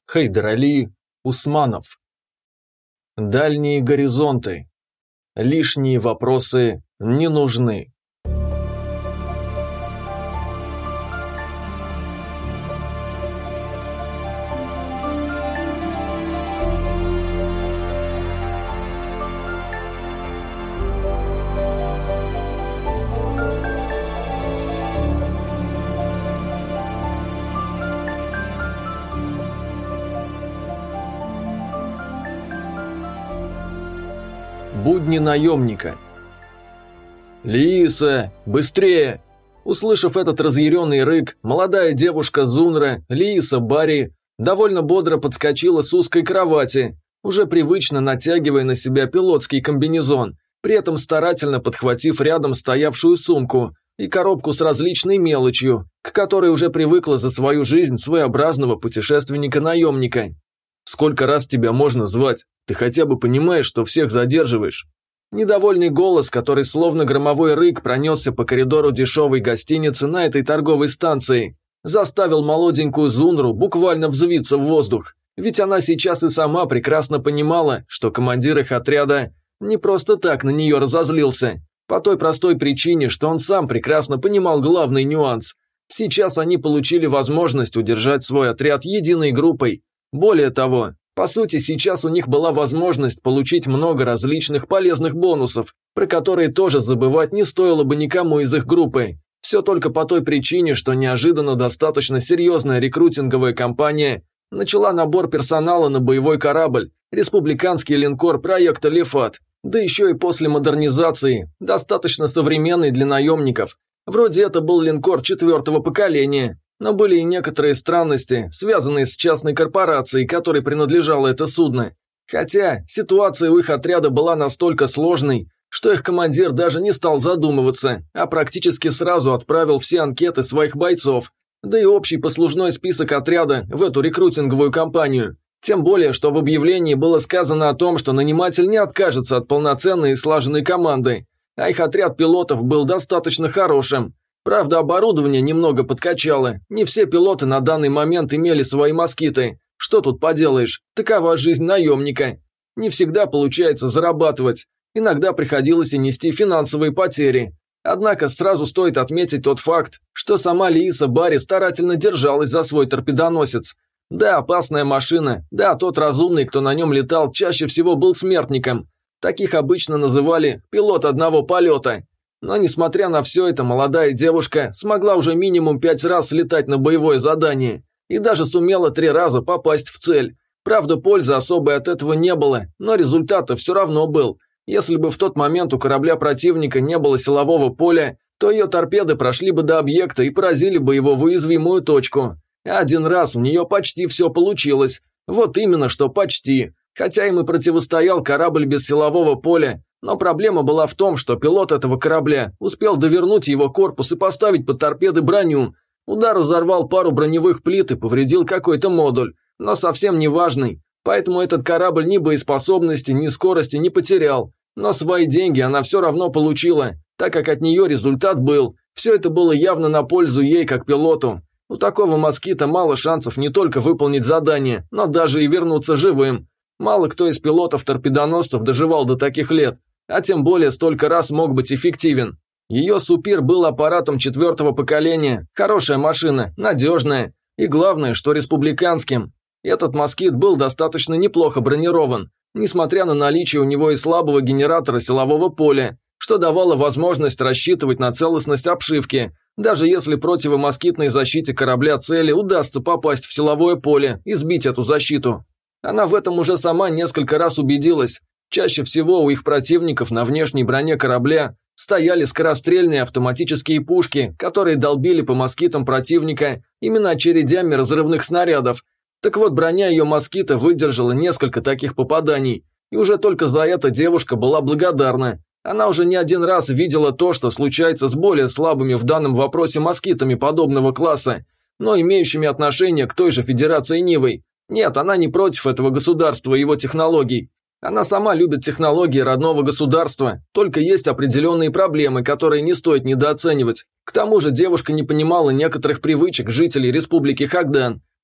Хайдар-Али Усманов. Дальние горизонты. Лишние вопросы не нужны. Будни наемника. «Лиса, быстрее!» Услышав этот разъяренный рык, молодая девушка Зунра, Лиса Барри, довольно бодро подскочила с узкой кровати, уже привычно натягивая на себя пилотский комбинезон, при этом старательно подхватив рядом стоявшую сумку и коробку с различной мелочью, к которой уже привыкла за свою жизнь своеобразного путешественника-наемника. «Сколько раз тебя можно звать? Ты хотя бы понимаешь, что всех задерживаешь?» Недовольный голос, который словно громовой рык пронесся по коридору дешевой гостиницы на этой торговой станции, заставил молоденькую Зунру буквально взвиться в воздух. Ведь она сейчас и сама прекрасно понимала, что командир их отряда не просто так на нее разозлился, по той простой причине, что он сам прекрасно понимал главный нюанс. Сейчас они получили возможность удержать свой отряд единой группой. Более того, по сути, сейчас у них была возможность получить много различных полезных бонусов, про которые тоже забывать не стоило бы никому из их группы. Все только по той причине, что неожиданно достаточно серьезная рекрутинговая компания начала набор персонала на боевой корабль, республиканский линкор проекта «Лефат», да еще и после модернизации, достаточно современный для наемников. Вроде это был линкор 4-го поколения. Но были и некоторые странности, связанные с частной корпорацией, которой принадлежало это судно. Хотя ситуация у их отряда была настолько сложной, что их командир даже не стал задумываться, а практически сразу отправил все анкеты своих бойцов, да и общий послужной список отряда в эту рекрутинговую компанию. Тем более, что в объявлении было сказано о том, что наниматель не откажется от полноценной и слаженной команды, а их отряд пилотов был достаточно хорошим. Правда, оборудование немного подкачало, не все пилоты на данный момент имели свои москиты. Что тут поделаешь, такова жизнь наемника. Не всегда получается зарабатывать, иногда приходилось и нести финансовые потери. Однако сразу стоит отметить тот факт, что сама Лиса Барри старательно держалась за свой торпедоносец. Да, опасная машина, да, тот разумный, кто на нем летал, чаще всего был смертником. Таких обычно называли «пилот одного полета». Но, несмотря на все это, молодая девушка смогла уже минимум 5 раз слетать на боевое задание и даже сумела 3 раза попасть в цель. Правда, пользы особой от этого не было, но результат все равно был. Если бы в тот момент у корабля противника не было силового поля, то ее торпеды прошли бы до объекта и поразили бы его в уязвимую точку. А один раз у нее почти все получилось. Вот именно, что почти. Хотя им и противостоял корабль без силового поля, но проблема была в том, что пилот этого корабля успел довернуть его корпус и поставить под торпеды броню. Удар разорвал пару броневых плит и повредил какой-то модуль, но совсем не важный. Поэтому этот корабль ни боеспособности, ни скорости не потерял. Но свои деньги она все равно получила, так как от нее результат был. Все это было явно на пользу ей как пилоту. У такого москита мало шансов не только выполнить задание, но даже и вернуться живым. Мало кто из пилотов-торпедоносцев доживал до таких лет, а тем более столько раз мог быть эффективен. Ее Супир был аппаратом 4-го поколения, хорошая машина, надежная, и главное, что республиканским. Этот москит был достаточно неплохо бронирован, несмотря на наличие у него и слабого генератора силового поля, что давало возможность рассчитывать на целостность обшивки, даже если противомоскитной защите корабля цели удастся попасть в силовое поле и сбить эту защиту. Она в этом уже сама несколько раз убедилась. Чаще всего у их противников на внешней броне корабля стояли скорострельные автоматические пушки, которые долбили по москитам противника именно очередями разрывных снарядов. Так вот, броня ее москита выдержала несколько таких попаданий, и уже только за это девушка была благодарна. Она уже не один раз видела то, что случается с более слабыми в данном вопросе москитами подобного класса, но имеющими отношение к той же Федерации Нивой. Нет, она не против этого государства и его технологий. Она сама любит технологии родного государства, только есть определенные проблемы, которые не стоит недооценивать. К тому же девушка не понимала некоторых привычек жителей Республики Хагдан.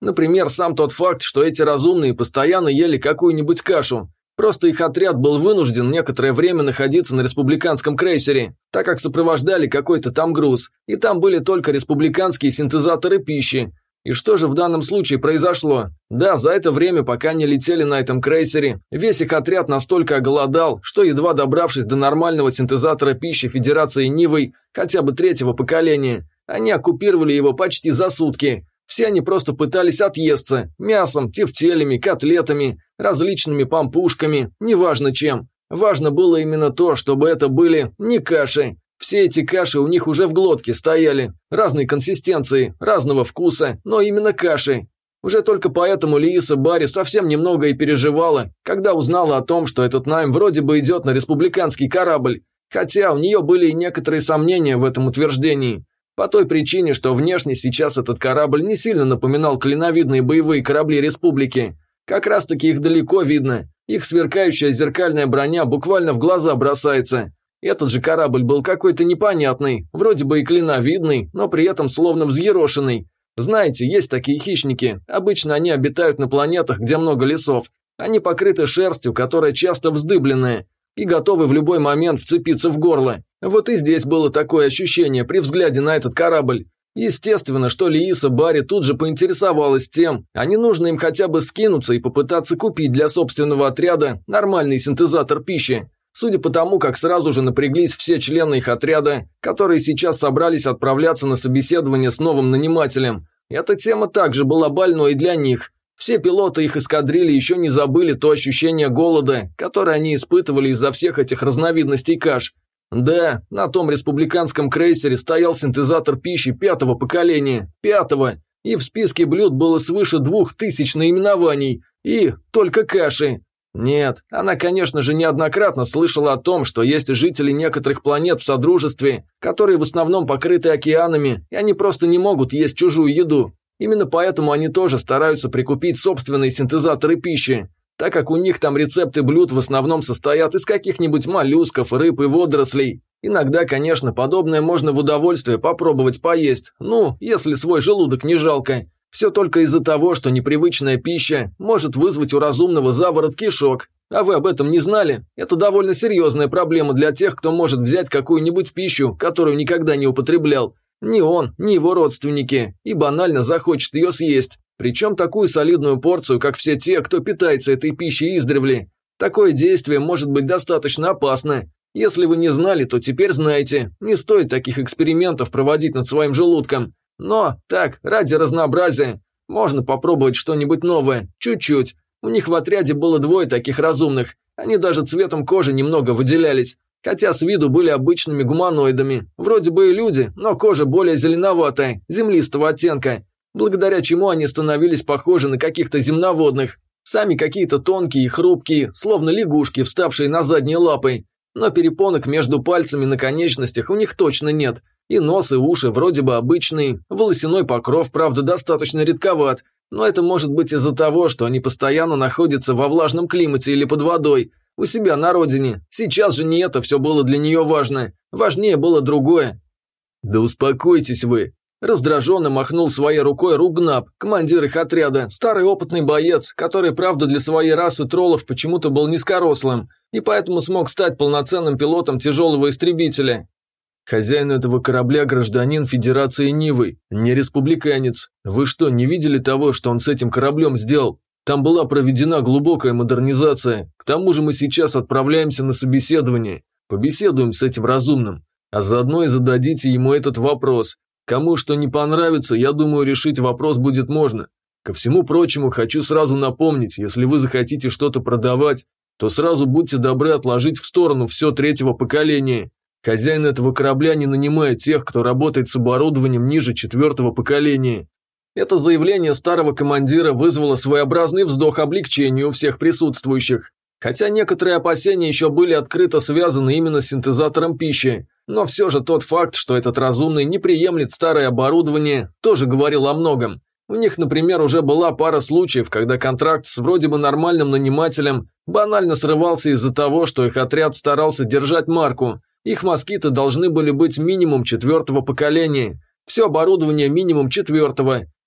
Например, сам тот факт, что эти разумные постоянно ели какую-нибудь кашу. Просто их отряд был вынужден некоторое время находиться на республиканском крейсере, так как сопровождали какой-то там груз, и там были только республиканские синтезаторы пищи. И что же в данном случае произошло? Да, за это время, пока они летели на этом крейсере, весь их отряд настолько оголодал, что, едва добравшись до нормального синтезатора пищи Федерации Нивой, хотя бы 3-го поколения, они оккупировали его почти за сутки. Все они просто пытались отъесться мясом, тефтелями, котлетами, различными пампушками, неважно чем. Важно было именно то, чтобы это были не каши. Все эти каши у них уже в глотке стояли, разной консистенции, разного вкуса, но именно каши. Уже только поэтому Лииса Барри совсем немного и переживала, когда узнала о том, что этот найм вроде бы идет на республиканский корабль, хотя у нее были и некоторые сомнения в этом утверждении. По той причине, что внешне сейчас этот корабль не сильно напоминал клиновидные боевые корабли республики. Как раз таки их далеко видно, их сверкающая зеркальная броня буквально в глаза бросается. Этот же корабль был какой-то непонятный, вроде бы и клиновидный, но при этом словно взъерошенный. Знаете, есть такие хищники, обычно они обитают на планетах, где много лесов. Они покрыты шерстью, которая часто вздыбленная, и готовы в любой момент вцепиться в горло. Вот и здесь было такое ощущение при взгляде на этот корабль. Естественно, что Лииса Барри тут же поинтересовалась тем, а не нужно им хотя бы скинуться и попытаться купить для собственного отряда нормальный синтезатор пищи. Судя по тому, как сразу же напряглись все члены их отряда, которые сейчас собрались отправляться на собеседование с новым нанимателем, эта тема также была больной для них. Все пилоты их эскадрильи еще не забыли то ощущение голода, которое они испытывали из-за всех этих разновидностей каш. Да, на том республиканском крейсере стоял синтезатор пищи 5-го поколения, 5-го, и в списке блюд было свыше 2000 наименований, и только каши. Нет, она, конечно же, неоднократно слышала о том, что есть жители некоторых планет в Содружестве, которые в основном покрыты океанами, и они просто не могут есть чужую еду. Именно поэтому они тоже стараются прикупить собственные синтезаторы пищи, так как у них там рецепты блюд в основном состоят из каких-нибудь моллюсков, рыб и водорослей. Иногда, конечно, подобное можно в удовольствие попробовать поесть, если свой желудок не жалко. Все только из-за того, что непривычная пища может вызвать у разумного заворот кишок. А вы об этом не знали? Это довольно серьезная проблема для тех, кто может взять какую-нибудь пищу, которую никогда не употреблял. Ни он, ни его родственники, и банально захочет ее съесть. Причем такую солидную порцию, как все те, кто питается этой пищей издревле. Такое действие может быть достаточно опасно. Если вы не знали, то теперь знаете. Не стоит таких экспериментов проводить над своим желудком. Но, так, ради разнообразия, можно попробовать что-нибудь новое, чуть-чуть. У них в отряде было 2 таких разумных, они даже цветом кожи немного выделялись, хотя с виду были обычными гуманоидами, вроде бы и люди, но кожа более зеленоватая, землистого оттенка, благодаря чему они становились похожи на каких-то земноводных. Сами какие-то тонкие и хрупкие, словно лягушки, вставшие на задние лапы. Но перепонок между пальцами на конечностях у них точно нет. И нос, и уши вроде бы обычные, волосяной покров, правда, достаточно редковат, но это может быть из-за того, что они постоянно находятся во влажном климате или под водой, у себя на родине. Сейчас же не это все было для нее важно, важнее было другое. «Да успокойтесь вы!» Раздраженно махнул своей рукой Ругнап, командир их отряда, старый опытный боец, который, правда, для своей расы троллов почему-то был низкорослым, и поэтому смог стать полноценным пилотом тяжелого истребителя. «Хозяин этого корабля – гражданин Федерации Нивы, не республиканец. Вы что, не видели того, что он с этим кораблем сделал? Там была проведена глубокая модернизация. К тому же мы сейчас отправляемся на собеседование. Побеседуем с этим разумным. А заодно и зададите ему этот вопрос. Кому что не понравится, я думаю, решить вопрос будет можно. Ко всему прочему, хочу сразу напомнить, если вы захотите что-то продавать, то сразу будьте добры отложить в сторону все 3-го поколения. Хозяин этого корабля не нанимает тех, кто работает с оборудованием ниже 4-го поколения». Это заявление старого командира вызвало своеобразный вздох облегчения у всех присутствующих. Хотя некоторые опасения еще были открыто связаны именно с синтезатором пищи, но все же тот факт, что этот разумный не приемлет старое оборудование, тоже говорил о многом. У них, например, уже была пара случаев, когда контракт с вроде бы нормальным нанимателем банально срывался из-за того, что их отряд старался держать марку. Их москиты должны были быть минимум 4-го поколения, все оборудование минимум 4-го.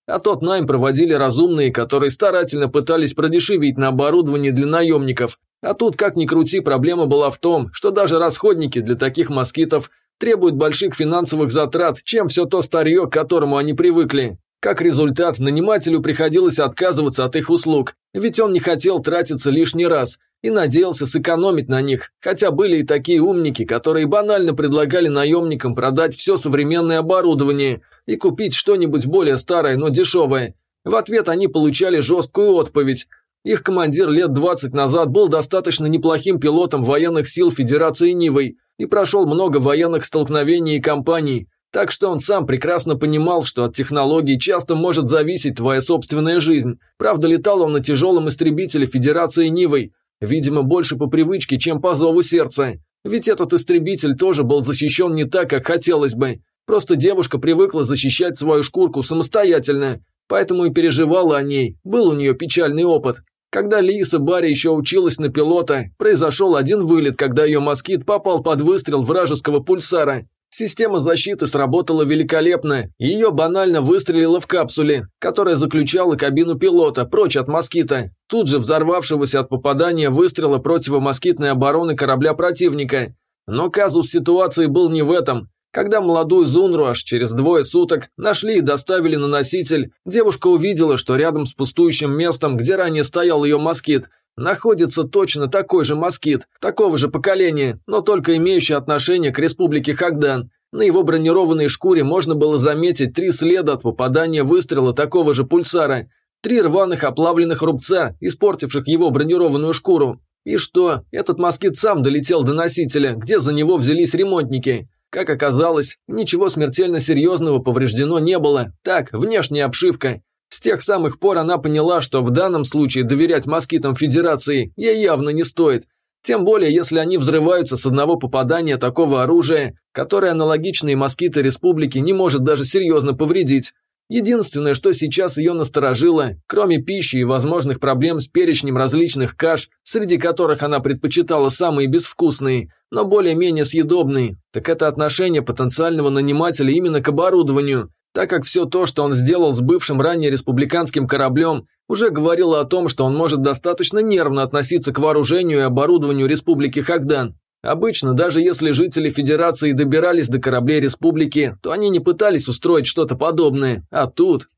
а тот найм проводили разумные, которые старательно пытались продешевить на оборудование для наемников. А тут, как ни крути, проблема была в том, что даже расходники для таких москитов требуют больших финансовых затрат, чем все то старье, к которому они привыкли. Как результат, нанимателю приходилось отказываться от их услуг, ведь он не хотел тратиться лишний раз и надеялся сэкономить на них, хотя были и такие умники, которые банально предлагали наемникам продать все современное оборудование и купить что-нибудь более старое, но дешевое. В ответ они получали жесткую отповедь. Их командир лет 20 назад был достаточно неплохим пилотом военных сил Федерации Нивэй и прошел много военных столкновений и кампаний, так что он сам прекрасно понимал, что от технологий часто может зависеть твоя собственная жизнь. Правда, летал он на тяжелом истребителе Федерации Нивэй, видимо, больше по привычке, чем по зову сердца. Ведь этот истребитель тоже был защищен не так, как хотелось бы. Просто девушка привыкла защищать свою шкурку самостоятельно, поэтому и переживала о ней, был у нее печальный опыт. Когда Лииса Барри еще училась на пилота, произошел один вылет, когда ее москит попал под выстрел вражеского пульсара. Система защиты сработала великолепно, и ее банально выстрелило в капсуле, которая заключала кабину пилота, прочь от москита, тут же взорвавшегося от попадания выстрела противомоскитной обороны корабля противника. Но казус ситуации был не в этом. Когда молодую Зунру аж через 2 суток нашли и доставили на носитель, девушка увидела, что рядом с пустующим местом, где ранее стоял ее москит, находится точно такой же москит, такого же поколения, но только имеющий отношение к республике Хагдан. На его бронированной шкуре можно было заметить 3 следа от попадания выстрела такого же пульсара, 3 рваных оплавленных рубца, испортивших его бронированную шкуру. И что, этот москит сам долетел до носителя, где за него взялись ремонтники. Как оказалось, ничего смертельно серьезного повреждено не было, так, внешняя обшивка. С тех самых пор она поняла, что в данном случае доверять москитам Федерации ей явно не стоит. Тем более, если они взрываются с одного попадания такого оружия, которое аналогичные москиты Республики не может даже серьезно повредить. Единственное, что сейчас ее насторожило, кроме пищи и возможных проблем с перечнем различных каш, среди которых она предпочитала самые безвкусные, но более-менее съедобные, так это отношение потенциального нанимателя именно к оборудованию, так как все то, что он сделал с бывшим ранее республиканским кораблем, уже говорило о том, что он может достаточно нервно относиться к вооружению и оборудованию Республики Хагдан. Обычно, даже если жители Федерации добирались до кораблей Республики, то они не пытались устроить что-то подобное, а тут…